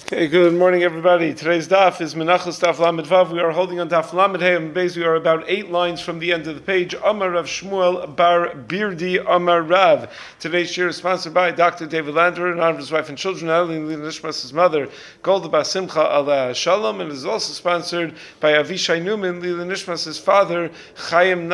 Okay, good morning, everybody. Today's daf is Menachos Daf Lamed Vav. We are holding on Daf Lamed Hey and Beis. We are about 8 lines from the end of the page. Amar Rav Shmuel Bar Birdi Amar Rav. Today's shir is sponsored by Dr. David Lander in honor of his wife and children, Elin Nishmas, his mother, Golda Bas Simcha Ala Shalom, and is also sponsored by Avishai Newman, Lila Nishmas, his father, Chaim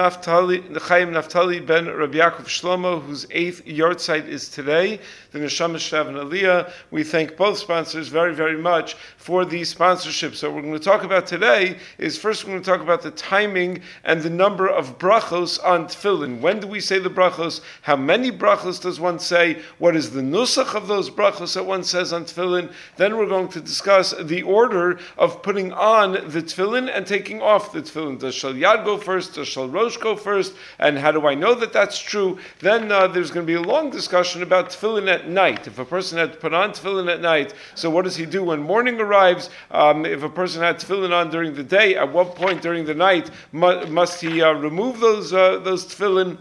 Naftali ben Rabbi Yaakov Shlomo, whose 8th yahrzeit is today. The Neshama Shav and Aliyah. We thank both sponsors very, very much for the sponsorship. So what we're going to talk about today is first we're going to talk about the timing and the number of brachos on tefillin. When do we say the brachos? How many brachos does one say? What is the nusach of those brachos that one says on tefillin? Then we're going to discuss the order of putting on the tefillin and taking off the tefillin. Does shal yad go first? Does shal rosh go first? And how do I know that that's true? Then there's going to be a long discussion about tefillin at night. If a person had to put on tefillin at night, so what does he do when morning arrives? If a person had tefillin on during the day, at what point during the night must he remove those tefillin?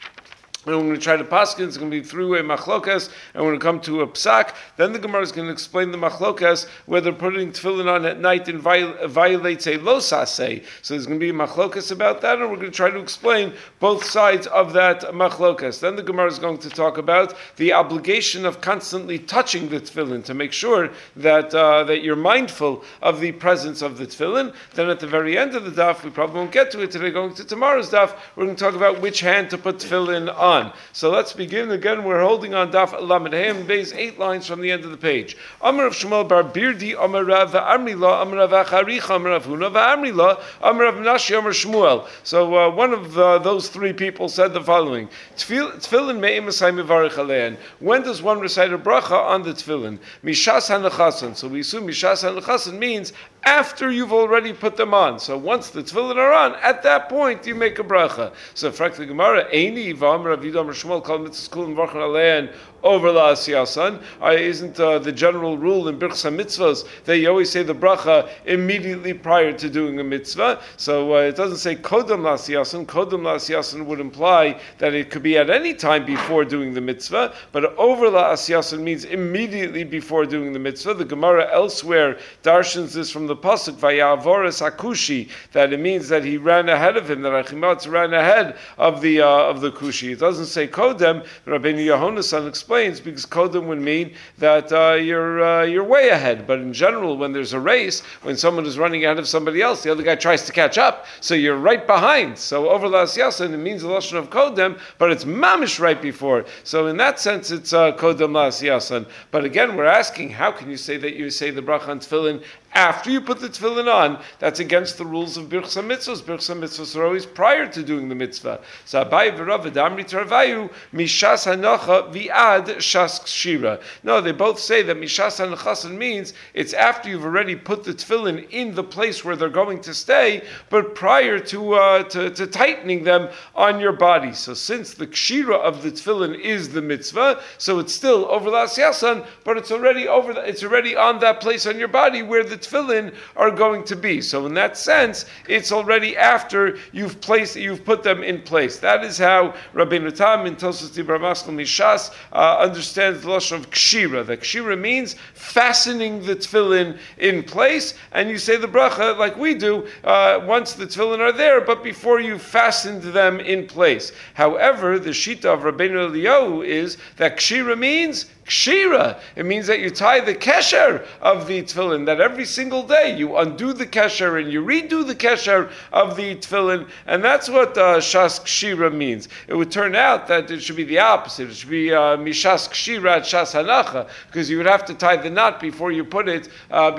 And we're going to try to paskin. It's going to be through a machlokas, and we're going to come to a psak. Then the Gemara is going to explain the machlokas, whether putting tefillin on at night violates a losase. So there's going to be a machlokas about that, and we're going to try to explain both sides of that machlokas. Then the Gemara is going to talk about the obligation of constantly touching the tefillin to make sure that that you're mindful of the presence of the tefillin. Then at the very end of the daf, we probably won't get to it today, going to tomorrow's daf, we're going to talk about which hand to put tefillin on. So let's begin again. We're holding on Daf Lamed Hey and Beis, 8 lines from the end of the page. Amar Rav Shmuel Bar Birdi Amar Rav Amri La Amar Rav Acharicha Amar Rav Huna Amri La Amar Rav Nashi Amar Shmuel. So one of those 3 people said the following: Tefillin me'im asay mevarich alein. When does one recite a bracha on the tefillin? Mishas hanechasan. So we assume Mishas hanechasan means after you've already put them on. So once the tefillin are on, at that point you make a bracha. So frankly, Gemara Eini V'Amar Rav Yidam Shmuel called mitzvahs kul and varchan alein over la asiyasan. Isn't the general rule in Birchas mitzvahs that you always say the bracha immediately prior to doing a mitzvah? So it doesn't say kodam la asiyasan. Kodam la asiyasan would imply that it could be at any time before doing the mitzvah, but over la asiyasan means immediately before doing the mitzvah. The Gemara elsewhere darshans this from the pasuk vayavoras akushi, that it means that he ran ahead of him, that Achimatz ran ahead of the kushi. It doesn't say kodem. Rabbeinu Yehonasan explains because kodem would mean that you're way ahead. But in general, when there's a race, when someone is running ahead of somebody else, the other guy tries to catch up, so you're right behind. So over las yasan, it means the lashon of kodem, but it's mamish right before. So in that sense, it's kodem las yasan. But again, we're asking, how can you say that you say the bracha on tefillin after you put the tefillin on? That's against the rules of Birchas mitzvahs. Birchas mitzvahs are always prior to doing the mitzvah. So Abai v'Rav Damri Tarvayu mishas hanacha vi'ad shas kshira. No, they both say that mishas hanachasan means it's after you've already put the tefillin in the place where they're going to stay, but prior to tightening them on your body. So since the kshira of the tefillin is the mitzvah, so it's still over las yasan, but it's already it's already on that place on your body where the tefillin are going to be. So in that sense, it's already after you've put them in place. That is how Rabbeinu Tam in Tosfos Dibur Maskil Mishas understands the lashon of kshira. The kshira means fastening the tefillin in place, and you say the bracha like we do once the tefillin are there, but before you fastened them in place. However, the shita of Rabbeinu Eliyahu is that kshira means kshira. It means that you tie the kesher of the tefillin, that every single day you undo the kesher and you redo the kesher of the tefillin, and that's what shas kshira means. It would turn out that it should be the opposite. It should be mishas kshira at shas hanacha, because you would have to tie the knot before you put it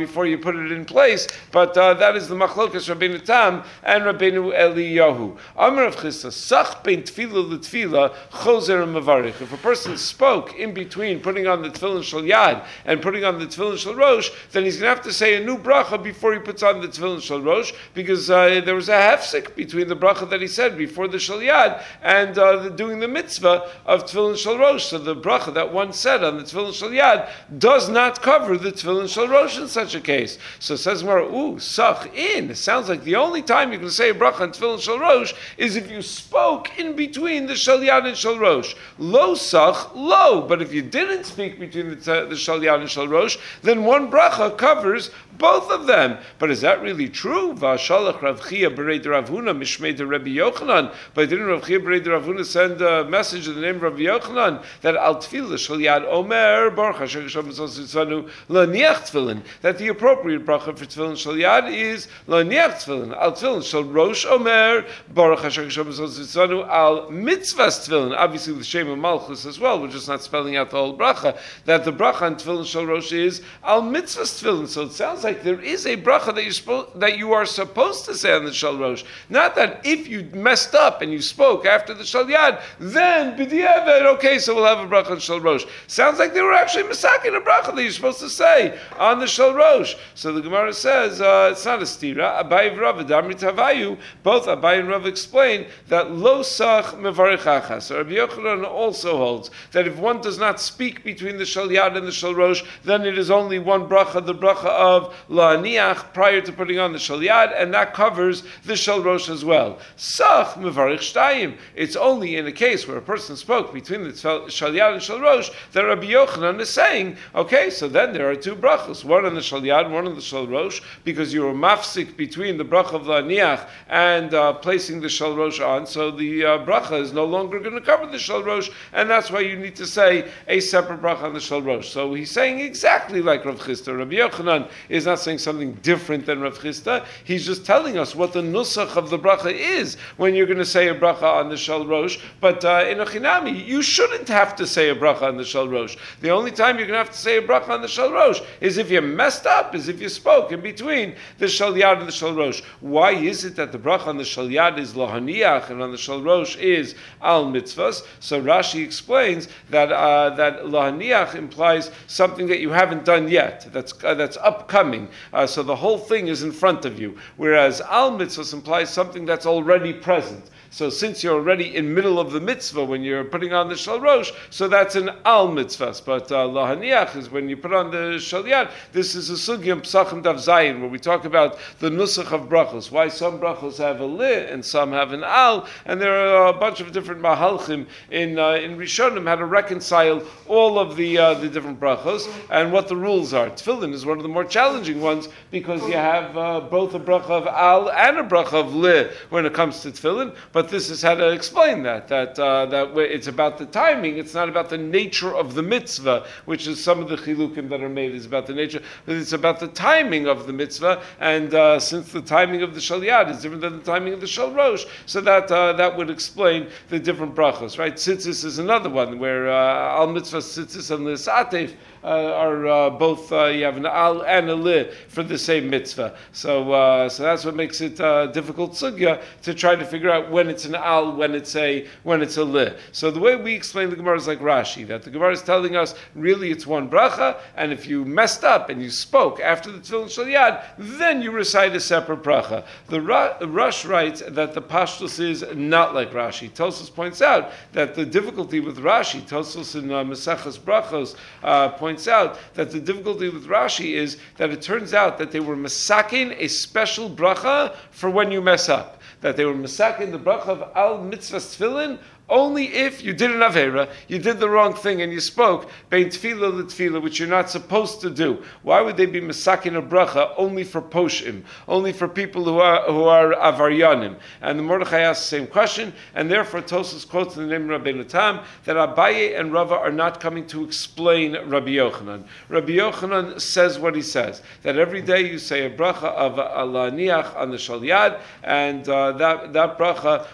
in place. But that is the machlokas Rabbeinu Tam and Rabbeinu Eliyahu. Amar Rav Chisda sach bein tefila l'tefila chozer mavarich. If a person spoke in between putting on the tefillin shel yad and putting on the tefillin shel rosh, then he's going to have to say a new bracha before he puts on the tefillin shel rosh, because there was a hefsek between the bracha that he said before the shel yad and doing the mitzvah of tefillin shel rosh. So the bracha that one said on the tefillin shel yad does not cover the tefillin shel rosh in such a case. So it says Gemara, sach in. It sounds like the only time you can say a bracha on tefillin shel rosh is if you spoke in between the shel yad and shel rosh. Lo sach, lo. But if you didn't speak between the Shal Yad and Shal Rosh, then one bracha covers both of them. But is that really true? V'ashalach Rav Chia b'rei de Rav Huna mishmei de Rabbi Yochanan. But didn't Rav Chia b'rei de Rav Huna send a message in the name of Rabbi Yochanan that al tefillah Shal Yad Omer Baruch Hashem Hashem Tzanu laniach tefillin, that the appropriate bracha for tefillin Shal Yad is laniach tefillin. Al tefillin Shal Rosh Omer Baruch Hashem Hashem Tzanu al mitzvahs tefillin. Obviously with Shem and Malchus as well. We're just not spelling out the whole bracha. That the bracha on tefillin Shal Rosh is al mitzvahs tefillin. So it sounds like there is a bracha that you are supposed to say on the Shal Rosh. Not that if you messed up and you spoke after the Shal Yad, then b'diavad, okay, so we'll have a bracha on Shal Rosh. Sounds like they were actually masakin a bracha that you're supposed to say on the Shal Rosh. So the Gemara says it's not a stira. Abai and Rav Damri Tavayu, both Abai and Rav explain that lo sach mevarich achas. So Rabbi Yochanan also holds that if one does not speak between the Shal Yad and the Shal Rosh, then it is only one bracha, the bracha of la'aniach prior to putting on the Shal Yad, and that covers the Shal Rosh as well. Sach mevarich shtayim. It's only in a case where a person spoke between the Shal Yad and Shal Rosh that Rabbi Yochanan is saying, okay, so then there are two brachas, one on the Shal Yad, one on the Shal Rosh, because you were mafsik between the bracha of la'aniach and placing the Shal Rosh on, so the bracha is no longer going to cover the Shal Rosh, and that's why you need to say a separate bracha on the Shal Rosh. So he's saying exactly like Rav Chisda. Rabbi Yochanan is not saying something different than Rav Chisda. He's just telling us what the nusach of the bracha is when you're going to say a bracha on the Shal Rosh. But in a chinami, you shouldn't have to say a bracha on the Shal Rosh. The only time you're going to have to say a bracha on the Shal Rosh is if you messed up, is if you spoke in between the Shal Yad and the Shal Rosh. Why is it that the bracha on the Shal Yad is lahaniach and on the Shal Rosh is al mitzvahs? So Rashi explains that that lahaniach implies something that you haven't done yet, that's upcoming. So the whole thing is in front of you. Whereas al mitzvahs implies something that's already present. So since you're already in middle of the mitzvah when you're putting on the Shal Rosh, so that's an al mitzvah. But lahaniach is when you put on the Shal Yad. This is a sugya Psachim Daf Zayin where we talk about the nusach of brachos. Why some brachos have a li and some have an al, and there are a bunch of different mahalchim in Rishonim how to reconcile all of the different brachos and what the rules are. Tefillin is one of the more challenging ones because you have both a bracha of al and a bracha of li when it comes to tefillin. But this is how to explain that it's about the timing. It's not about the nature of the mitzvah, which is some of the chilukim that are made is about the nature, but it's about the timing of the mitzvah. And since the timing of the Shal Yad is different than the timing of the Shal Rosh, so that would explain the different brachos, right? Tzitzis is another one where al mitzvah tzitzis and lisatef are both you have an al and a li for the same mitzvah. So that's what makes it difficult sugya to try to figure out when it's an al, when it's a li. So the way we explain the Gemara is like Rashi, that the Gemara is telling us really it's one bracha, and if you messed up and you spoke after the tefillin Shal Yad, then you recite a separate bracha. The Rush writes that the pashtus is not like Rashi. Tosfos points out that the difficulty with Rashi, Tosfos in Maseches Brachos points out that the difficulty with Rashi is that it turns out that they were masakin a special bracha for when you mess up. That they were masakin the bracha of al mitzvah tefillin only if you did an avera, you did the wrong thing and you spoke bein tefillah l'tefillah, which you're not supposed to do. Why would they be masakin a bracha only for poshim, only for people who are avaryanim? And the Mordechai asks the same question, and therefore Tosfos quotes in the name of Rabbeinu Tam that Abaye and Rava are not coming to explain Rabbi Yochanan. Rabbi Yochanan says what he says, that every day you say a bracha of alaniach on the Shal Yad, and that bracha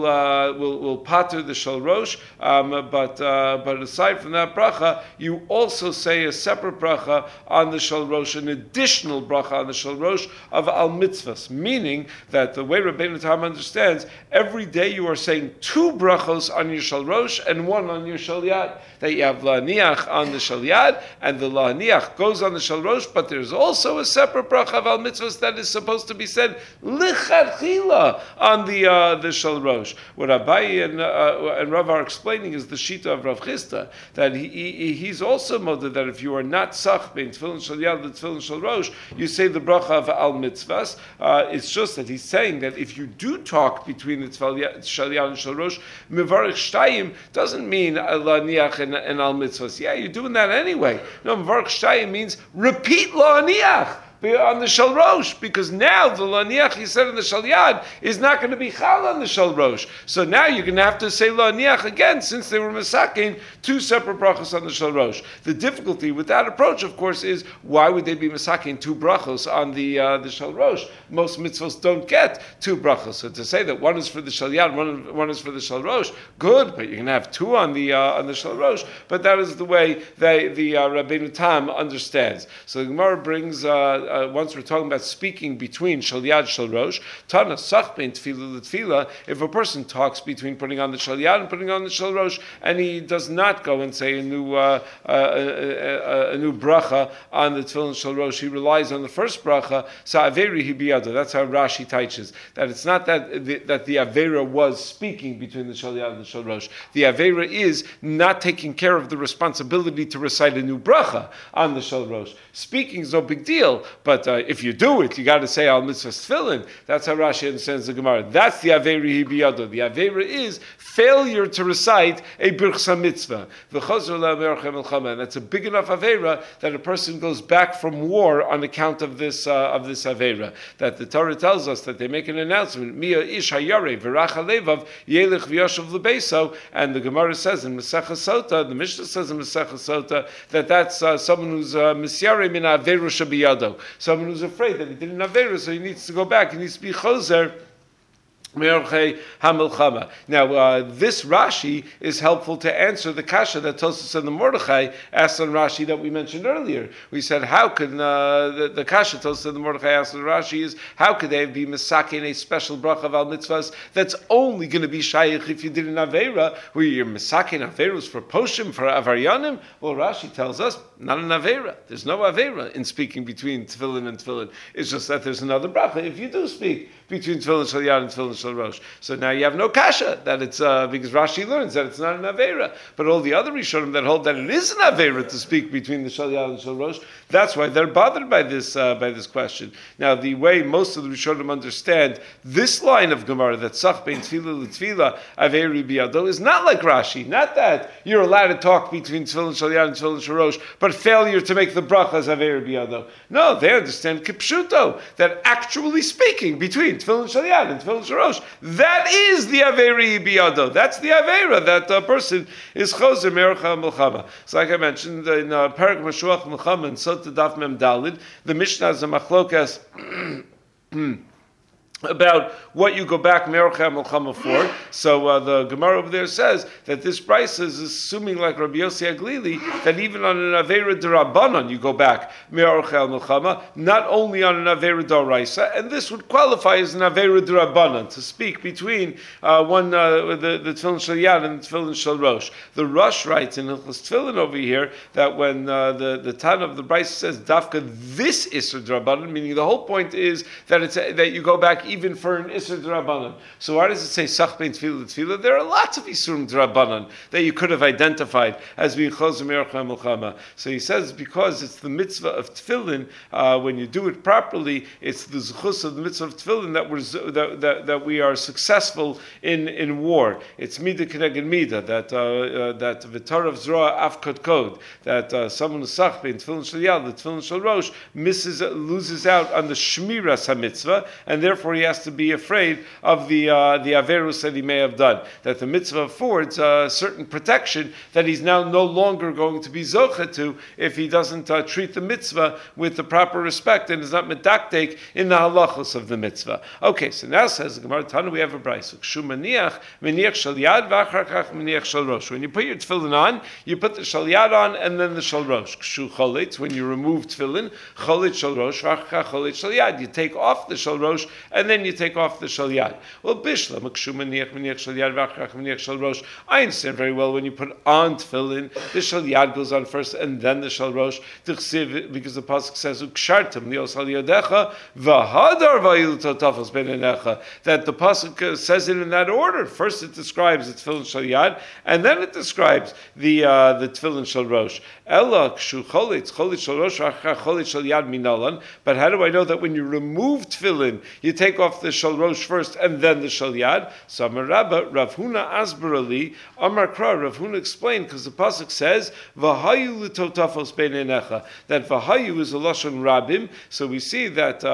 will pater the Shal Rosh, but aside from that bracha, you also say a separate bracha on the Shal Rosh, an additional bracha on the Shal Rosh of al mitzvahs, meaning that the way Rabbeinu Tam understands, every day you are saying two brachos on your Shal Rosh and one on your Shal Yad. That you have la'aniach on the Shal Yad, and the la'aniach goes on the Shal Rosh, but there's also a separate bracha of al mitzvahs that is supposed to be said lichatchila on the Shal Rosh. What Abaye and Rav are explaining is the shita of Rav Chisda, that he's also molded that if you are not sach bein tefillin shel yad tefillin shel rosh, you say the bracha of al mitzvahs. It's just that he's saying that if you do talk between the tefillin shel yad and shel rosh, mevarich shtayim doesn't mean la'aniach and al mitzvahs. Yeah, you're doing that anyway. No, mevarich shtayim means repeat la'aniach on the Shal Rosh, because now the Laniach he said in the Shal Yad is not going to be Chal on the Shal Rosh. So now you're going to have to say Laniach again, since they were Masakin, two separate brachos on the Shal Rosh. The difficulty with that approach, of course, is why would they be Masakin two brachos on the Shal Rosh? Most mitzvahs don't get two brachos. So to say that one is for the Shal Yad, one is for the Shal Rosh, good, but you're going to have two on the Shal Rosh. But that is the way the Rabbeinu Tam understands. So the Gemara brings. Once we're talking about speaking between Shal Yad Shal Rosh, Tana Sach Bein Tefillah L'Tefillah, if a person talks between putting on the Shal Yad and putting on the Shal Rosh, and he does not go and say a new bracha on the Tefillah Shal Rosh, he relies on the first bracha, Sa'averi Hi Biyado. That's how Rashi teaches, that it's not that the Avera was speaking between the Shal Yad and the Shal Rosh. The Avera is not taking care of the responsibility to recite a new bracha on the Shal Rosh. Speaking is no big deal, but if you do it, you got to say al mitzvah tefillin. That's how Rashi understands the Gemara. That's the averi hibiyado. The avera is failure to recite a birchsa mitzvah. And that's a big enough avera that a person goes back from war on account of this avera. That the Torah tells us that they make an announcement. Mia ish hayare v'racha levav yelech v'yoshav lebeso. And the Gemara says in Masechah Sota, the Mishnah says in Masechah Sota that that's someone who's misyare min avera shabiyado. Someone who's afraid that he didn't have Avera, so he needs to go back. He needs to be Choser. Now, this Rashi is helpful to answer the kasha that Tosfos and the Mordechai asked on Rashi that we mentioned earlier. We said, how can the kasha Tosfos and the Mordechai asked on Rashi is, how could they be misakin a special bracha of al mitzvahs that's only going to be shayich if you did an avera, where you're misakin averos for poshim, for avaryanim? Well, Rashi tells us, not an avera. There's no avera in speaking between tefillin and tefillin. It's just that there's another bracha if you do speak between tefillin shal yad and tefillin shal rosh. So now you have no kasha that it's because Rashi learns that it's not an avera. But all the other Rishonim that hold that it is an avera to speak between the shal yad and shal rosh, that's why they're bothered by this question. Now the way most of the Rishonim understand this line of Gemara that sach bein tefillah l'tefillah averi biyado is not like Rashi. Not that you're allowed to talk between tefillin shal yad and tefillin shal rosh, but failure to make the brachas averi biyado. No, they understand kipshuto, that actually speaking between tefillin shal yad and tefillin shal rosh, that is the averi biyado. That's the avera that a person is choser mercha milchama. So like I mentioned in Parak Mashuach Milchama and Sota Daf Mem Dalid, the Mishnah is a machlokas about what you go back Mercha Milchama for. So the Gemara over there says that this price is assuming, like Rabbi Yossi Aglili, that even on an Avera D'Rabbanan you go back Mercha Milchama, not only on an Avera D'Oraisa, and this would qualify as an Avera D'Rabbanan, to speak between the Tefillin Shal Yad and the Tefillin Shal Rosh. The Rosh writes in Hilchos Tefillin over here that when the Tana of the Brisa says Dafka this Isser D'Rabbanan, meaning the whole point is that it's that you go back even for an Isser D'Rabbanan. So why does it say Sach Bein Tefillah L'Tefillah? There are lots of Isurim D'Rabbanan that you could have identified as being Choser Mercha Milchama. So he says because it's the mitzvah of Tefillin, when you do it properly, it's the Zechus of the mitzvah of Tefillin that we are successful in war. It's Midah K'neged Midah, that V'tar of Zroa Afkot Kod, that someone who's Sach Bein Tefillin Shal Yad, the Tefillin Shal Rosh, loses out on the Shmiras HaMitzvah, and therefore he has to be afraid of the averus that he may have done. That the mitzvah affords certain protection that he's now no longer going to be zocha to if he doesn't treat the mitzvah with the proper respect and is not medaktek in the halachos of the mitzvah. Okay, so now says the Gemara Tana, we have a brayso. Kshu maniach shal yad v'achar kach maniach shal rosh. When you put your tefillin on, you put the shal yad on and then the shal rosh. Kshu choletz, when you remove tefillin, choletz shal rosh v'achar choletz shal yad. You take off the shal rosh and and then you take off the shal yad. Well, bishla makshu maniach shal yad v'achrach maniach shal rosh. I understand very well when you put on tefillin, the shal yad goes on first and then the shal rosh. Because the pasuk says ukshartem lios al yadecha v'hadar va'il totafos beinenecha. That the pasuk says it in that order. First it describes the tefillin shal yad, and then it describes the tefillin shal rosh. Ella kshu cholit shal rosh cholit shal yad minalan. But how do I know that when you remove tefillin, you take off the shal rosh first and then the shal yad? So Amar Rabba, Rav Huna asbarali, Amar Kra, Rav Huna explained, because the pasuk says v'hayu l'totafos beinenecha, that v'hayu is a lashon rabim. So we see that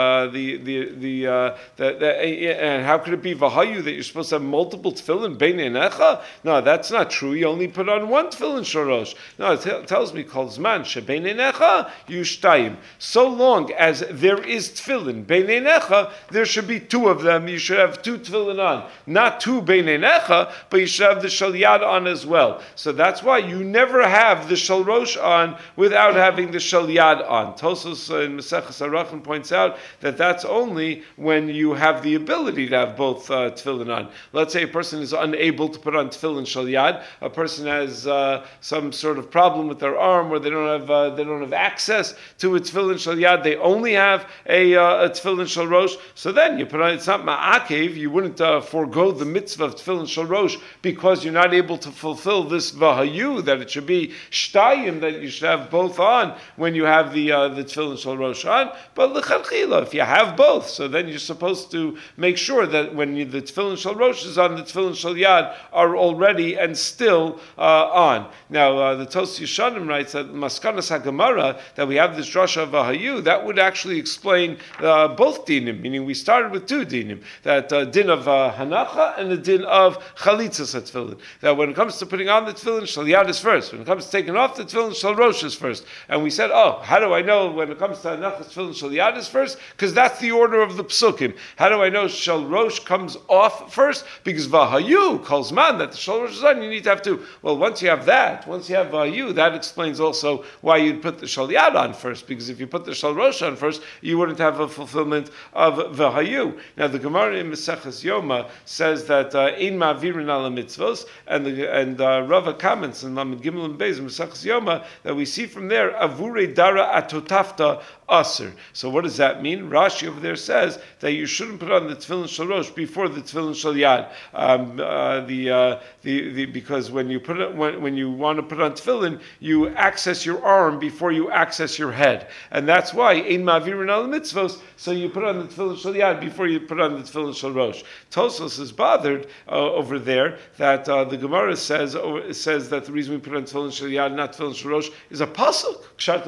and how could it be v'hayu that you're supposed to have multiple tefillin beinenecha? No, that's not true. You only put on one tefillin shal rosh. No, it tells me kol zman shebeinenecha yushtayim. So long as there is tefillin beinenecha, there should be two of them. You should have two tefillin on, not two beinenecha, but you should have the shal yad on as well. So that's why you never have the shal rosh on without having the shal yad on. Tosos in Maseches Arachim points out that that's only when you have the ability to have both tefillin on. Let's say a person is unable to put on tefillin shal yad. A person has some sort of problem with their arm, where they don't have access to a tefillin shal yad. They only have a tefillin shal rosh. So then you put on. It's not ma'akev. You wouldn't forego the mitzvah of tefillin shal rosh because you're not able to fulfill this vahayu, that it should be shtayim, that you should have both on when you have the tefillin shal rosh on. But l'chadchila, if you have both, so then you're supposed to make sure that when the tefillin shal rosh is on, the tefillin shal yad are already and still on. Now the Tos Yeshanim writes that Maskanas HaGemara, that we have this drasha of vahayu, that would actually explain both dinim, meaning we started with two dinim, that din of hanacha and the din of chalitzas tefillin. That when it comes to putting on the tefillin, shal yad is first. When it comes to taking off the tefillin, shal rosh is first. And we said, how do I know when it comes to hanacha tefillin, shal yad is first? Because that's the order of the psukim. How do I know shal rosh comes off first? Because vahayu calls man that the shal rosh is on. You need to have two. Well, once you have vahayu, that explains also why you'd put the shal yad on first. Because if you put the shal rosh on first, you wouldn't have a fulfillment of vahayu. Now the Gemara in Maseches Yoma says that in ma'avirin ala mitzvos, and Rava comments in Lamed Gimel and Beis Maseches Yoma that we see from there avurei dara atotafta aser. So what does that mean? Rashi over there says that you shouldn't put on the tefillin shal rosh before the tefillin shal yad, because when you put it, when you want to put on tefillin, you access your arm before you access your head, and that's why in ma'avirin ala mitzvos. So you put on the tefillin shal yad before you put on the tefillin shal rosh. Tosos is bothered over there that the Gemara says that the reason we put on tefillin shal yad, not tefillin shal rosh, is a pasuk.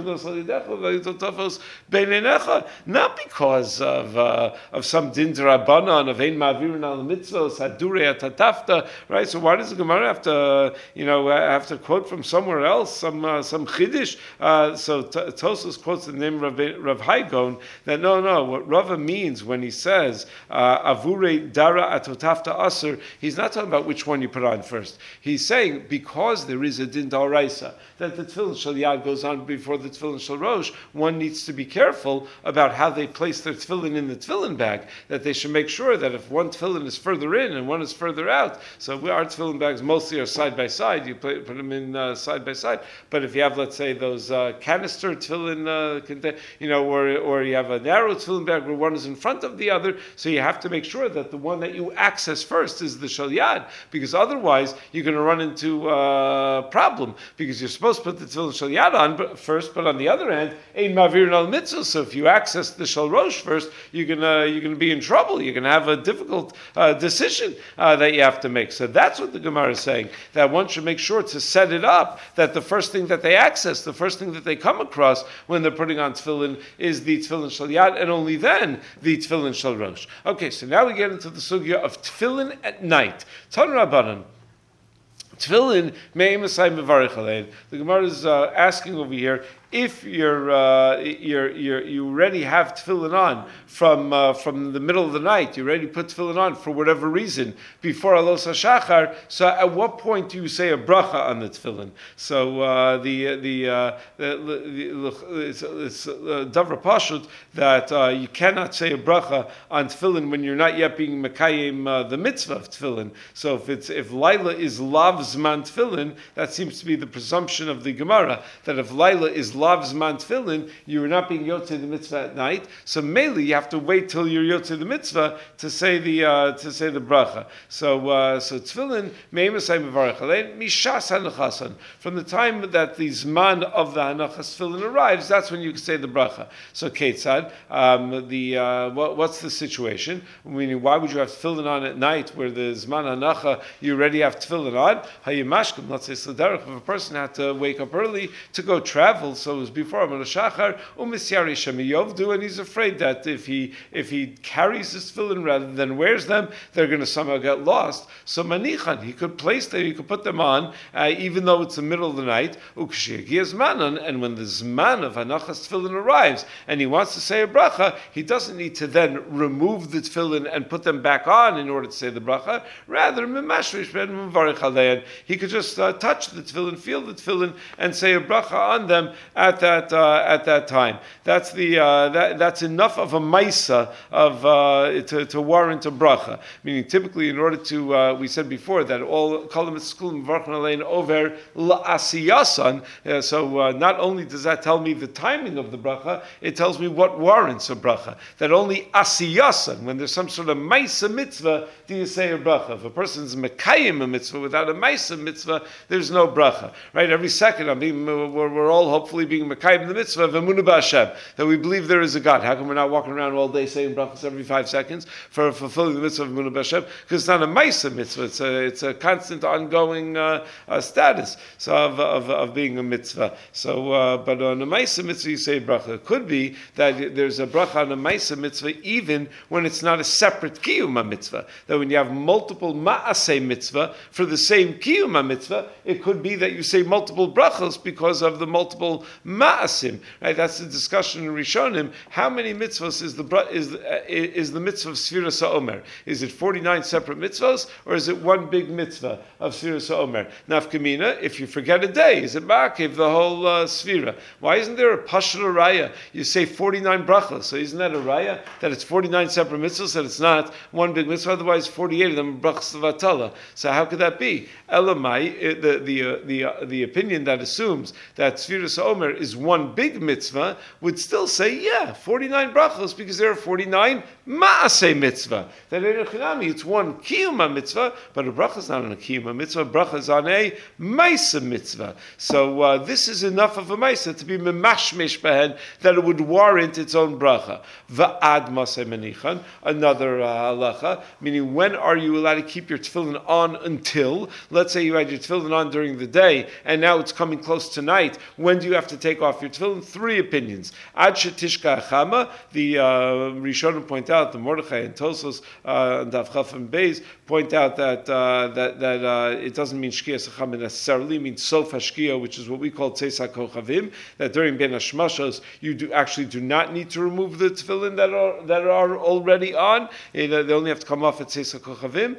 Not because of some din d'Rabbanan of ein ma'avirin al mitzvos hadurei atatafta, right? So why does the Gemara have to quote from somewhere else, some chiddush? So Tosos quotes the name of Rav Haigon that no, what Rava means when he says avurei dara atotafta aser, he's not talking about which one you put on first. He's saying because there is a din d'oraisa that the tefillin shal yad goes on before the tefillin shal rosh, one needs to be careful about how they place their tefillin in the tefillin bag, that they should make sure that if one tefillin is further in and one is further out, so our tefillin bags mostly are side by side, you put them in side by side, but if you have, let's say, those canister tefillin, or you have a narrow tefillin bag where one is in front of the other, so you have to make sure that the one that you access first is the shal yad, because otherwise you're going to run into a problem, because you're supposed to put the tefillin shal yad on first, but on the other hand, ein ma'avirin al mitzvah. So if you access the shal rosh first, you're gonna be in trouble. You're gonna have a difficult decision that you have to make. So that's what the Gemara is saying, that one should make sure to set it up that the first thing that they access, the first thing that they come across when they're putting on tefillin is the tefillin shal yad, and only then the tefillin shal rosh. Okay, so now we get into the sugya of tefillin at night. Tan Rabbanan. Tefillin me'emasai mevarich alein. The Gemara is asking over here, If you already have tefillin on from the middle of the night, you already put tefillin on for whatever reason before Alos HaShachar, so at what point do you say a bracha on the tefillin? So it's Davra Pashut that you cannot say a bracha on tefillin when you're not yet being mekayim the mitzvah of tefillin. So if Laila is lav zman tefillin, that seems to be the presumption of the Gemara, that if Laila is lav zman tefillin, you are not being yotzei the mitzvah at night. So mainly you have to wait till you're yotzei the mitzvah to say the bracha. So tefillin meimasay mevarech alein mishas hanachasan. From the time that the zman of the hanachas tefillin arrives, that's when you can say the bracha. So Ketzad, what's the situation? Meaning, why would you have tefillin on at night where the zman hanacha you already have tefillin on? Hayimashkim, let's say Sederach, if a person had to wake up early to go travel, so it was before Amar Shachar, umisyari shemiyovdu, and he's afraid that if he carries his tefillin rather than wears them, they're going to somehow get lost. So manichan, he could place them, he could put them on, even though it's the middle of the night. And when the zman of hanachas tefillin arrives, and he wants to say a bracha, he doesn't need to then remove the tefillin and put them back on in order to say the bracha. Rather, he could just touch the tefillin, feel the tefillin, and say a bracha on them at that time. That's that's enough of a maisa to warrant a bracha. Meaning, typically, in order to we said before that all kolam eskulim varchan alein over la'asiyasan. So not only does that tell me the timing of the bracha, it tells me what warrants a bracha. That only asiyasan, when there's some sort of maisa mitzvah, do you say a bracha. If a person's mekayim a mitzvah without a maisa mitzvah, there's no bracha. Right? Every second, we're all hopefully being mekayim the mitzvah of emunah b'Hashem, that we believe there is a God. How come we're not walking around all day saying brachas every 5 seconds for fulfilling the mitzvah of emunah b'Hashem? Because it's not a maisa mitzvah. It's a constant, ongoing status of being a mitzvah. So, but on a maisa mitzvah, you say bracha. It could be that there's a bracha on a maisa mitzvah even when it's not a separate kiyuma mitzvah. That when you have multiple ma'aseh mitzvah for the same kiyuma mitzvah, it could be that you say multiple brachos because of the multiple ma'asim. Right? That's the discussion in Rishonim. How many mitzvahs is the mitzvah of Sfiras HaOmer? Is it 49 separate mitzvahs, or is it one big mitzvah of Sfiras HaOmer? Nafkamina, if you forget a day, is it ma'akev the whole Sfira? Why isn't there a pashut raya? You say 49 brachos, so isn't that a raya that it's 49 separate mitzvahs, that it's not one big mitzvah? Otherwise, 48 of them are brachos levatala. So how could that be? Elamai, the opinion that assumes that Sfiras HaOmer is one big mitzvah would still say, 49 brachos, because there are 49 ma'aseh mitzvah. That it's one kiyuma mitzvah, but a bracha is not on a kiyuma mitzvah. A bracha is on a maisa mitzvah. So this is enough of a maisa to be memashmesh behen that it would warrant its own bracha. Va'ad maseh menichan, another halacha, meaning when are you allowed to keep your tefillin on until, let's say you had your tefillin on during the day and now it's coming close to night. When do you have to take off your tefillin? 3 opinions. Ad shetishka achama, the Rishonim point out, the Mordechai and Tosos and Daf Chaf and Beis point out that it doesn't mean shkia sachama necessarily, it means sof hashkia, which is what we call tzeisa kochavim, that during Ben Hashmashos you do not need to remove the tefillin that are already on. They only have to come off at tzeisa kochavim.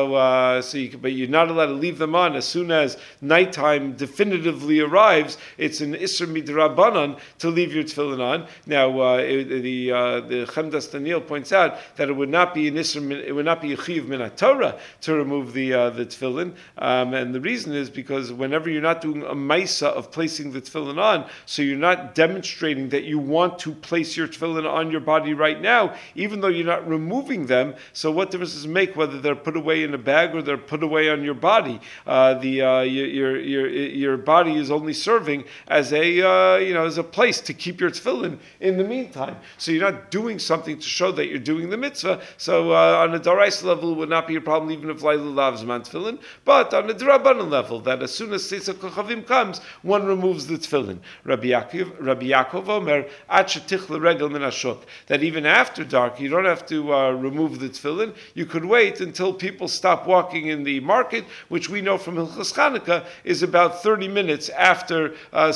But you're not allowed to leave them on as soon as nighttime definitively arrives. It's an isser midrabanan to leave your tefillin on. Now the Chemdas Daniel points out that it would not be an isser, it would not be a chiyuv min Torah to remove the tefillin, and the reason is because whenever you're not doing a maisa of placing the tefillin on, so you're not demonstrating that you want to place your tefillin on your body right now, even though you're not removing them. So what difference does it make whether they're put away in a bag or they're put away on your body? Your body is only serving as a place to keep your tefillin in the meantime. So you're not doing something to show that you're doing the mitzvah. So on a daraisa level, it would not be a problem even if Laila loves man tefillin. But on a drabanan level, that as soon as Tzeisa Kochavim comes, one removes the tefillin. Rabbi Yaakov Omer, Ad shetich l'regel min hashuk, that even after dark, you don't have to remove the tefillin. You could wait until people stop walking in the market, which we know from Hilchos Chanukah is about 30 minutes after Sof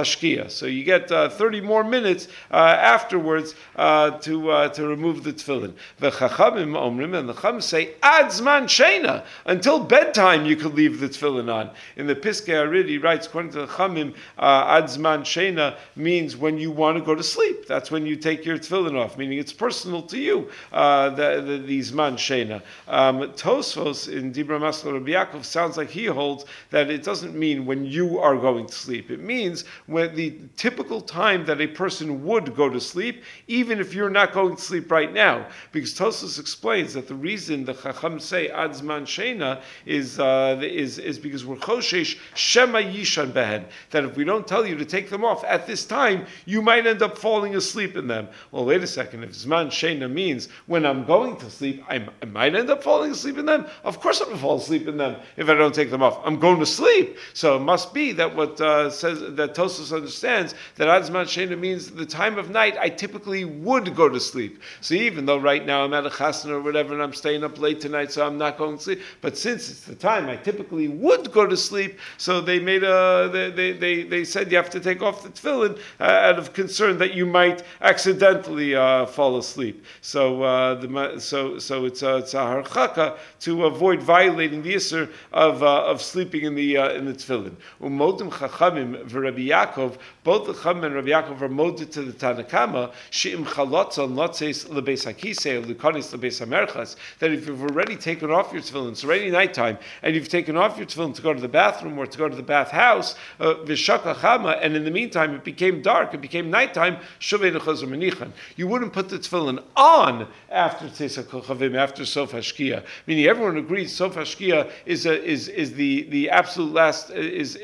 hashkia. So you get 30 more minutes afterwards to remove the tefillin. V'chachamim omrim, and the Chacham say ad zman sheina, until bedtime you could leave the tefillin on. In the Piskei Arid, he writes, according to the Chachamim, ad zman sheina means when you want to go to sleep. That's when you take your tefillin off, meaning it's personal to you. The zman sheina. Tosfos in Dibra Masla Rabbi Yaakov sounds like he holds that it doesn't mean when you are going to sleep. It means when the typical time that a person would go to sleep, even if you're not going to sleep right now. Because Tosfos explains that the reason the Chacham say ad zman sheina is because we're choshesh shema yishan behen, that if we don't tell you to take them off at this time, you might end up falling asleep in them. Well, wait a second. If zman sheina means when I'm going to sleep, I might end up falling asleep in them. Of course I'm going to fall asleep in them if I don't take them off. I'm going to sleep. So it must be that what says that Tosfos understands that ad zman sheina means the time of night I typically would go to sleep. So even though right now I'm at a chasna or whatever and I'm staying up late tonight, so I'm not going to sleep, but since it's the time I typically would go to sleep, so they made they said you have to take off the tefillin out of concern that you might accidentally fall asleep. So it's a harchaka to avoid violating the issur of sleeping in the tefillin. Umodim Chachamim v'Rabbi Yaakov, both the Chacham and Rabbi Yaakov are moded to the Tanakama she'im chalotzon lotzeis lebeis hakisei lukanis lebeis hamerchas, that if you've already taken off your tefillin, it's already nighttime, and you've taken off your tefillin to go to the bathroom or to go to the bathhouse, v'shaka chama, and in the meantime it became dark, it became nighttime, shuvei nechazor menichan. You wouldn't put the tefillin on after Tzeis HaKochavim, after Sof Hashkia. Meaning everyone agrees Sof Hashkia is the absolute last is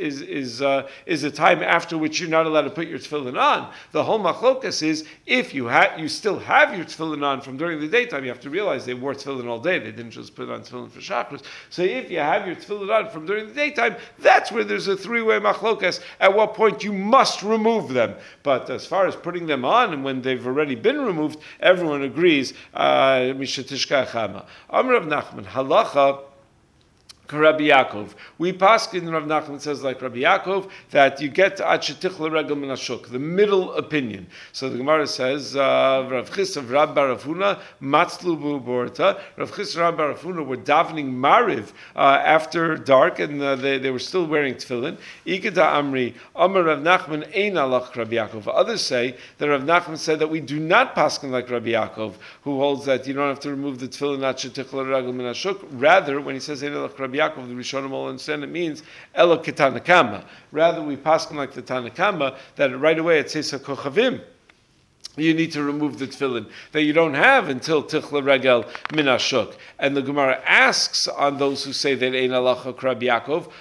a time after which you're not allowed to put your tefillin on. The whole machlokas is if you still have your tefillin on from during the daytime. You have to realize they wore tefillin all day. They didn't just put on tefillin for Shacharis. So if you have your tefillin on from during the daytime, that's where there's a three-way machlokas. At what point you must remove them. But as far as putting them on and when they've already been removed, everyone agrees. Mishatishka chama. Amar Rav Nachman halacha. Rabbi Yaakov. We paskin Rav Nachman says like Rabbi Yaakov that you get to ad shetichla regel min hashuk, the middle opinion. So the Gemara says Rav Chisda Rab Bar Rav Huna matzlu b'uborta. Rav Chisda Rab Bar Rav Huna were davening mariv after dark, and they were still wearing tefillin. Ikeda Amri Amar Rav Nachman ein alach Rabbi Yaakov. Others say that Rav Nachman said that we do not paskin like Rabbi Yaakov, who holds that you don't have to remove the tefillin ad shetichla regel min hashuk. Rather, when he says ein alach Rabbi Yaakov, the Rishonim all understand it means Elo Ketanakama. Rather, we paskin like the Tanakama that right away it says HaKochavim. You need to remove the tefillin that you don't have until tichla regel min hashuk. And the Gemara asks on those who say that ein halacha Rabbi Yaakov.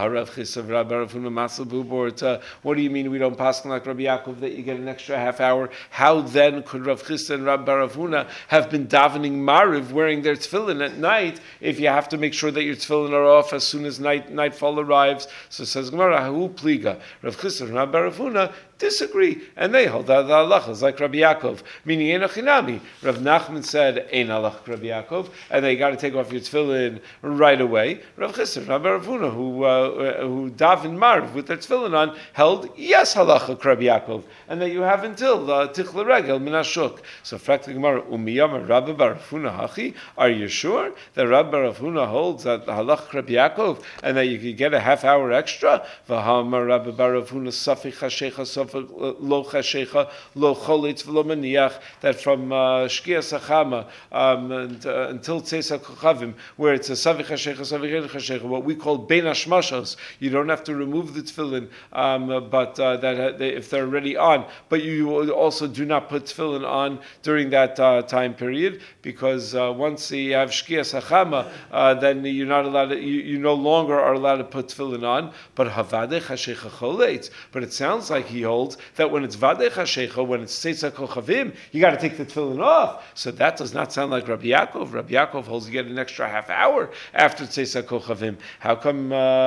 What do you mean we don't pass like Rabbi Yaakov that you get an extra half hour? How then could Rav Chisda and Rab Bar Rav Huna have been davening mariv wearing their tefillin at night if you have to make sure that your tefillin are off as soon as nightfall arrives? So says Gemara, Hu pliga. Rav Chisda and Rab Bar Rav Huna disagree, and they hold that the halacha is like Rabbi Yaakov, meaning ein achinami. Rav Nachman said ein halach Rabbi Yaakov, and they got to take off your tefillin right away. Rav Chisda and Rab Bar Rav Huna, who daven marv with their tefillin on, held yes halacha Rabbi Yaakov, and that you have until tichla regel min hashuk. So fractic Gemara umiyamar Rabbi Bar Rav Huna hachi. Are you sure that Rabbi Bar Rav Huna holds that the halacha Rabbi Yaakov, and that you could get a half hour extra? V'hamar Rabbi Bar Rav Huna safik hashecha lo chashecha lo cholitz v'lo maniach, that from shkia sachama until tzeis hakochavim, where it's a safik hashecha, what we call bein hashmashos, you don't have to remove the tefillin, but if they're already on, but you also do not put tefillin on during that time period, because once you have shkia sachama, then you're not allowed to, you no longer are allowed to put tefillin on. But havadeh hashecha choletz. But it sounds like he holds that when it's vadeh hashecha, when it's tzeis hakochavim, you got to take the tefillin off. So that does not sound like Rabbi Yaakov. Rabbi Yaakov holds you get an extra half hour after tzeis hakochavim. How come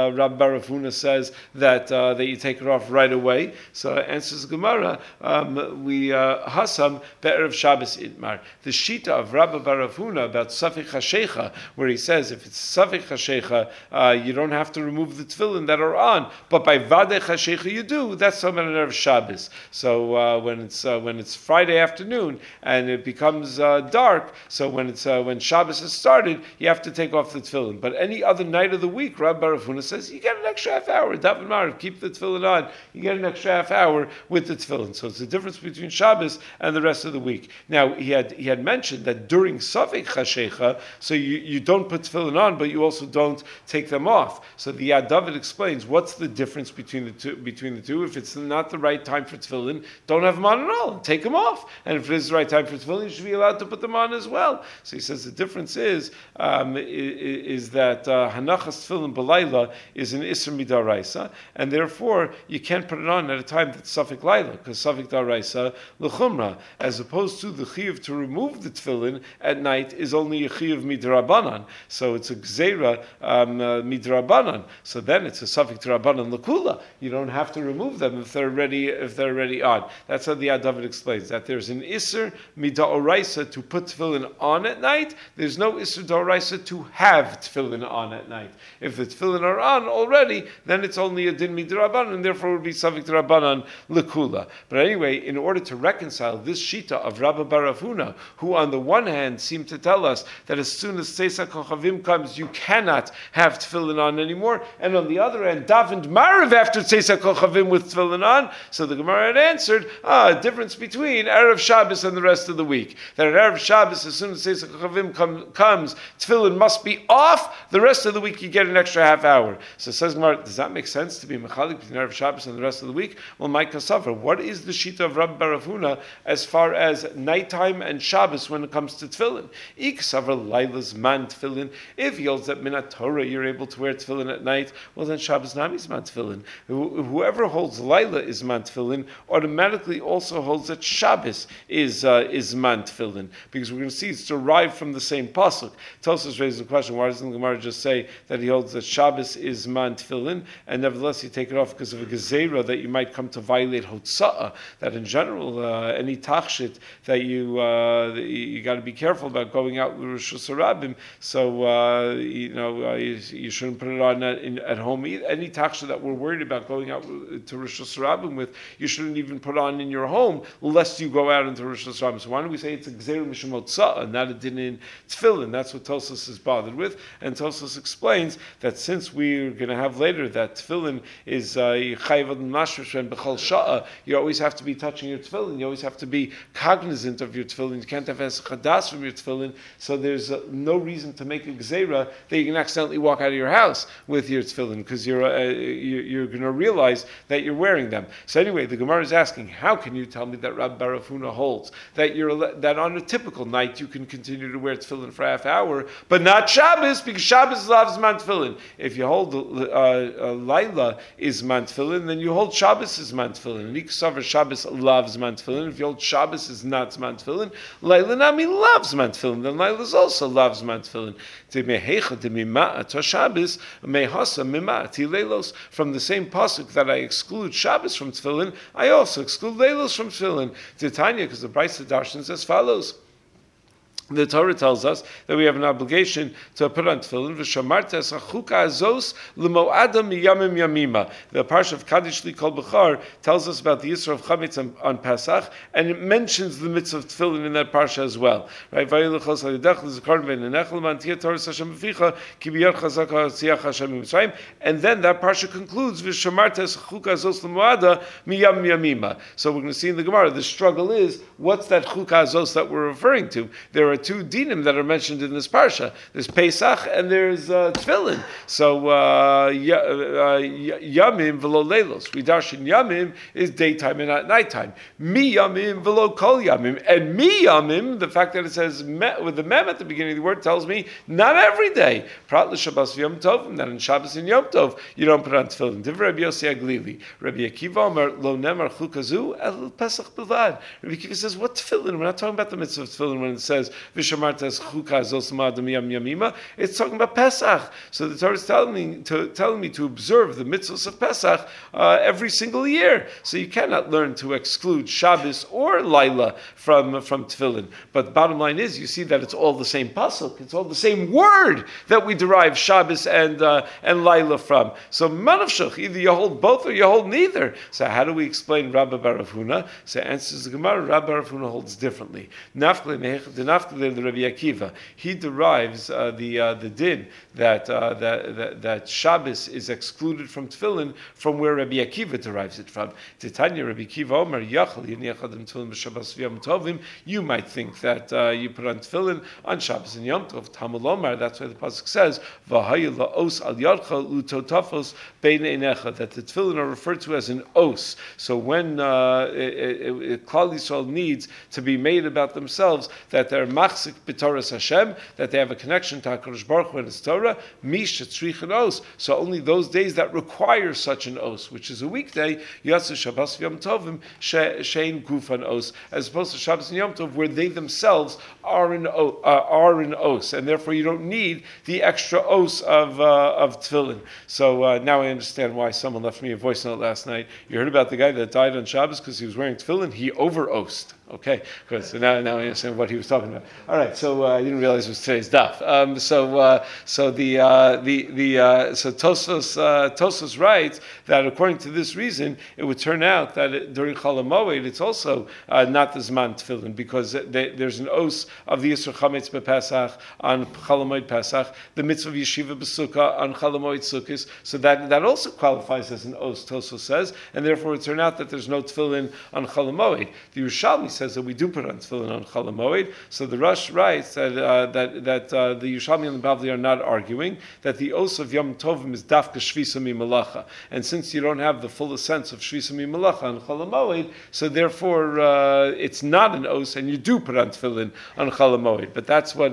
Rabbi Bar Huna says that you take it off right away. So answers Gemara, we Hasam be'erev Shabbos itmar. The shita of Rabbi Bar Huna about Safik Hashecha, where he says if it's Safik Hashecha, you don't have to remove the tefillin that are on, but by Vadei Hashecha you do. That's on erev Shabbos. So when it's Friday afternoon and it becomes dark, so when Shabbos has started, you have to take off the tefillin. But any other night of the week, Rabbi Bar Huna says you get an extra half hour. Daven Marav, keep the tefillin on. You get an extra half hour with the tefillin. So it's the difference between Shabbos and the rest of the week. Now he had mentioned that during Safek Chashecha, so you don't put tefillin on, but you also don't take them off. So the Yad David explains what's the difference between the two. If it's not the right time for tefillin, don't have them on at all. Take them off. And if it is the right time for tefillin, you should be allowed to put them on as well. So he says the difference is that hanachas tefillin b'layla is an isur midaraisa, and therefore you can't put it on at a time that's safek layla, because safek daraisa l'chumra, as opposed to the chiyuv to remove the tefillin at night is only a chiyuv midrabanan. So it's a gzeira midrabanan. So then it's a safek drabanan l'kula. You don't have to remove them if they're already on. That's how the Yad David explains that there's an isur midaoraisa to put tefillin on at night. There's no isur daoraisa to have tefillin on at night. If the tefillin are on already, then it's only a din midrabanan, and therefore it would be safek drabanan l'kula. But anyway, in order to reconcile this shita of Rabbi Bar Huna, who on the one hand seemed to tell us that as soon as Tzeis HaKochavim comes, you cannot have tefillin on anymore, and on the other hand, davened Marav after Tzeis HaKochavim with tefillin on, so the Gemara had answered, a difference between Erev Shabbos and the rest of the week. That at Erev Shabbos, as soon as Tzeis HaKochavim comes, tefillin must be off, the rest of the week you get an extra half hour. So says Gemara, does that make sense to be mechalik between Erev Shabbos and the rest of the week? Well, my kasavar, what is the shita of Rabbi Bar Huna as far as nighttime and Shabbos when it comes to tefillin? Iksavar Laila's man tefillin. If he holds that minat Torah you're able to wear tefillin at night, well then Shabbos nami is man tefillin. Whoever holds Laila is man tefillin automatically also holds that Shabbos is man tefillin, because we're going to see it's derived from the same pasuk. Tosfos raises the question: why doesn't the Gemara just say that he holds that Shabbos is man tefillin, and nevertheless you take it off because of a gezerah that you might come to violate hotza'ah? That in general, any tachshit that you got to be careful about going out with Rosh Hashanah. So you shouldn't put it on at home either. Any tachshit that we're worried about going out to Rosh Hashanah with, you shouldn't even put on in your home lest you go out into Rosh Hashanah. So why don't we say it's a gezerah mishum hotza'ah, not a din in tefillin? That's what Tosfos is bothered with, and Tosfos explains that since we're going to have later that tefillin is chayav ad mashrish and b'chol sha'a, you always have to be touching your tefillin. You always have to be cognizant of your tefillin. You can't have chadas from your tefillin. So there's no reason to make a gzeira that you can accidentally walk out of your house with your tefillin, because you're going to realize that you're wearing them. So anyway, the Gemara is asking, how can you tell me that Rabbi Bar Huna holds that on a typical night you can continue to wear tefillin for a half hour, but not Shabbos, because Shabbos loves man tefillin. If you hold Laila is man tefillin, then you hold Shabbos is man tefillin. Niksavar Shabbos loves man tefillin. If you hold Shabbos is not man tefillin, Laila nami loves man tefillin. Then Laila also loves man tefillin. From the same pasuk that I exclude Shabbos from tefillin, I also exclude Leilos from tefillin. Titania, because the Brisa darshans as follows. The Torah tells us that we have an obligation to put on tefillin. V'shamarta es hachuka azos l'mo'ada miyamim yamima. The parsha of Kaddish Li Kol B'char tells us about the Yisra of Chametz on Pesach, and it mentions the mitzvah of tefillin in that parsha as well. Right? Vayilachos ha'yidech l'zikar v'nenechel ma'antiyah Torah Hashem b'ficha ki b'yad chazak ha'tziach Hashem b'Mitzrayim. And then that parsha concludes v'shamarta es hachuka azos l'mo'ada miyamim yamima. So we're going to see in the Gemara the struggle is, what's that chuka azos that we're referring to? There are two dinim that are mentioned in this parsha. There's Pesach and there's Tefillin. So Yamim v'lo leilos. We darshan Yamim is daytime and not nighttime. Mi Yamim v'lo kol Yamim. And Mi Yamim, the fact that it says with the mem at the beginning of the word tells me not every day. Prat l'Shabbos v'Yom Tov, and then in Shabbos and Yom Tov you don't put on Tefillin. Divrei Rabbi Yossi Aglili. Rabbi Akiva Omer lo nemar chukazu el Pesach bilvad. Rabbi Akiva says, what Tefillin? We're not talking about the mitzvah of Tefillin when it says Vishamartas chuka zosma adam yam yamima. It's talking about Pesach. So the Torah is telling me to observe the mitzvahs of Pesach every single year. So you cannot learn to exclude Shabbos or Laila from Tefillin. But bottom line is, you see that it's all the same pasuk. It's all the same word that we derive Shabbos and Laila from. So manavshach, either you hold both or you hold neither. So how do we explain Rabbi Bar Rav Huna? So answers the Gemara. Rabbi Bar Rav Huna holds differently. Nafkle the Rabbi Akiva. He derives the din that Shabbos is excluded from Tefillin from where Rabbi Akiva derives it from. Titania Rabbi Akiva Omer Yachal Yiniachadim Tefillin b'Shabbos v'Yom Tovim. You might think that you put on Tefillin on Shabbos and Yom Tov. Talmud Omar. That's why the pasuk says V'hayu la'os al yadcha utotafos bein einecha, that the Tefillin are referred to as an os. So when Klal Yisrael needs to be made about themselves that they're machzik b'Torah Hashem, that they have a connection to HaKadosh Baruch Hu and His Torah, mish tzrich an os. So only those days that require such an os, which is a weekday, Yatsu Shabbos v'Yom Tovim shein gufan os, as opposed to Shabbos and Yom Tov, where they themselves are an os, and therefore you don't need the extra os of Tefillin. So now I understand why someone left me a voice note last night. You heard about the guy that died on Shabbos because he was wearing Tefillin? He over-osed. Okay, good. So now I understand what he was talking about. All right, so I didn't realize it was today's daf. So Tosfos writes that according to this reason, it would turn out that during Chol HaMoed, it's also not the Zman Tefillin, because there's an os of the Yisro Chametz BePesach on Chol HaMoed Pesach, the mitzvah of Yeshiva B'Sukkah on Chol HaMoed Sukkos. So that also qualifies as an os, Tosfos says, and therefore it turned out that there's no Tefillin on Chol HaMoed. The Yerushalmi says that we do put on Tefillin on Chol HaMoed. So the Rosh writes that the Yerushalmi and the Bavli are not arguing that the os of Yom Tovim is dafka shvisa mi malacha, and since you don't have the fullest sense of shvisa mi malacha on Chol HaMoed, so therefore it's not an os, and you do put on Tefillin on Chol HaMoed. But that's what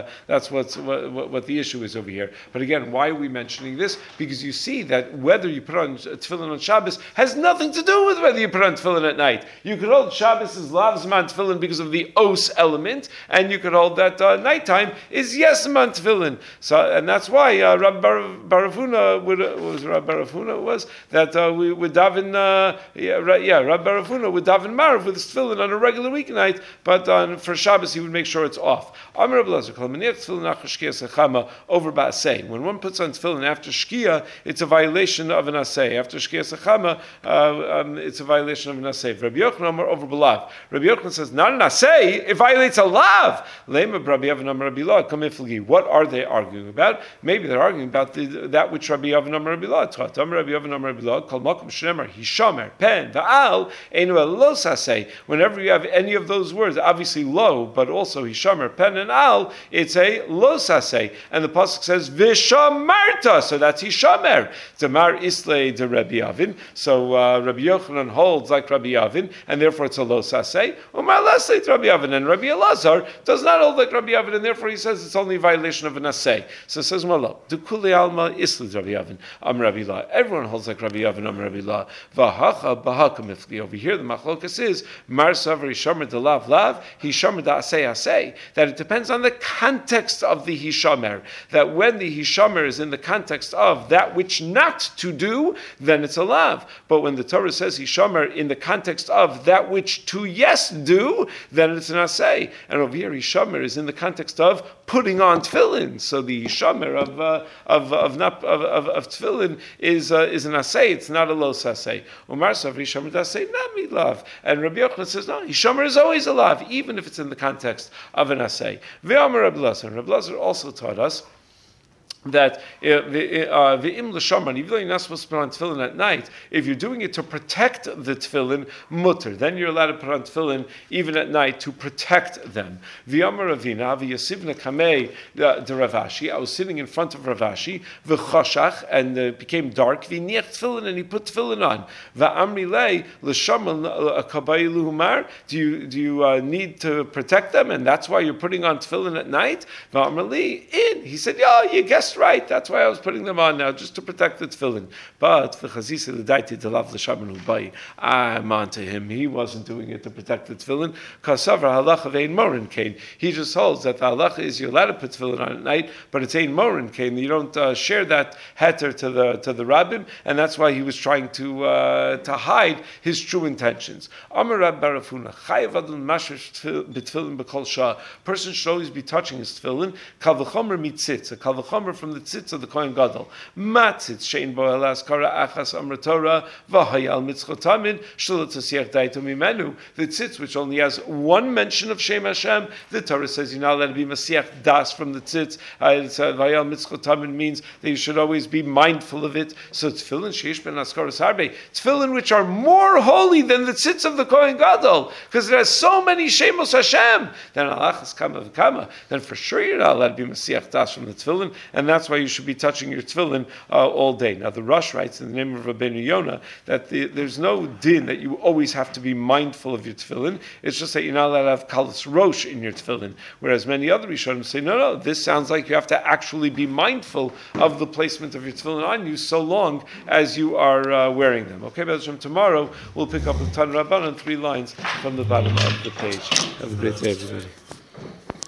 the issue is over here. But again, why are we mentioning this? Because you see that whether you put on Tefillin on Shabbos has nothing to do with whether you put on Tefillin at night. You could hold Shabbos as lav zman Tefillin because of the os element, and you could hold that nighttime is yes zman Tefillin. So, and that's why Rabbi Bar Rav Huna was that we would daven. Rabbi Bar Rav Huna would daven Marav with his Tefillin on a regular weeknight, but for Shabbos he would make sure it's off. Amar Rabbi Elazar kol maniach Tefillin after Shkia Sechama over ba'asei. When one puts on Tefillin after Shkia, it's a violation of an asei. After Shkia Sechama, it's a violation of an asei. Rabbi Yochanan Amar over b'lav. Rabbi Yochanan says, not an asay, it violates a lav. What are they arguing about? Maybe they're arguing about that which Rabbi Yavan Amar Rabbi Lod taught. Rabbi Yavan Amar Rabbi Lod, Kol Makom Shneimar, Hishamer, Pen, Va'al, Einu Elos Asay. Whenever you have any of those words, obviously lo, but also Hishamer, Pen, and Al, it's a Los Asay. And the pasuk says, Vishamarta, so that's Hishamer. Tamar Islay de Rabbi Yavin. So Rabbi Yochanan holds like Rabbi Yavin, and therefore it's a Los Asay. Umar Lasay to Rabbi Yavin, and Rabbi Elazar does not hold like Rabbi Yavin, and therefore he says it's only a violation of an asay. So it says, Malo, Du Kuli Alma Isli Rabbi Yavin, Rabbi La. Everyone holds like Rabbi Yavin, Rabbi La. Vahacha Bahaka Mifli. Over here, the machlokas is Mar Savar Hishamer de Lav Lav, Hishamer da Asay Asay. That it depends on the context of the Hishamer. That when the Hishamer is in the context of that which not to do, then it's a Lav. But when the Torah says Hishamer in the context of that which to yes do, then it's an asay. And over here, Hishamer is in the context of putting on tefillin. So the Hishamer of tefillin is an asay. It's not a los asay. Umar sav Hishamer asay not me love. And Rabbi Yochanan says no. Hishamer is always a love, even if it's in the context of an asay. Ve'amar Rabbi Elazar. Rabbi Elazar also taught us that v'im l'shamran, even though you're not supposed to put on tefillin at night, if you're doing it to protect the tefillin, mutter, then you're allowed to put on tefillin even at night to protect them. V'yamar Ravina v'yasivna kamei de Ravashi. I was sitting in front of Ravashi v'chashach, and it became dark. V'niach tefillin, and he put tefillin on. V'amri lei l'shamran akabai luhumar. Do you need to protect them, and that's why you're putting on tefillin at night? V'amri li in. He said, yeah, you guessed right. That's why I was putting them on now, just to protect the tefillin. But I'm on to him. He wasn't doing it to protect the tefillin. He just holds that the halacha is you're allowed to put tefillin on at night, but it's ein morin kain. You don't share that heter to the rabbim, and that's why he was trying to hide his true intentions. Amar Rab Barafuna, chayav adon mashish b'tefillin b'kol shah. Person should always be touching his tefillin. Kal v'chomer mitzitz, a kal v'chomer from the tzitz of the Kohen Gadol. Matzitz shein bo elas kara achas amar Torah v'hayal mitzchotamin shlo tzasiach daito mimenu. The tzitz which only has one mention of Shem Hashem, the Torah says you're not allowed to be masiach das from the tzitz. V'hayal mitzchotamin means that you should always be mindful of it. So tefillin sheish ben askaras harbe, tefillin which are more holy than the tzitz of the Kohen Gadol, because it has so many Shemos Hashem. Then alachas kama v'kama, then for sure you're not allowed to be masiach das from the tefillin, and that's why you should be touching your tefillin all day. Now the Rosh writes in the name of Rabbeinu Yonah that there's no din that you always have to be mindful of your tefillin. It's just that you're not allowed to have kalas rosh in your tefillin, whereas many other Rishonim say, no, this sounds like you have to actually be mindful of the placement of your tefillin on you so long as you are wearing them. Okay, Be'ez Hashem, tomorrow we'll pick up with Tan Rabbanan 3 lines from the bottom of the page. Have a great day, everybody.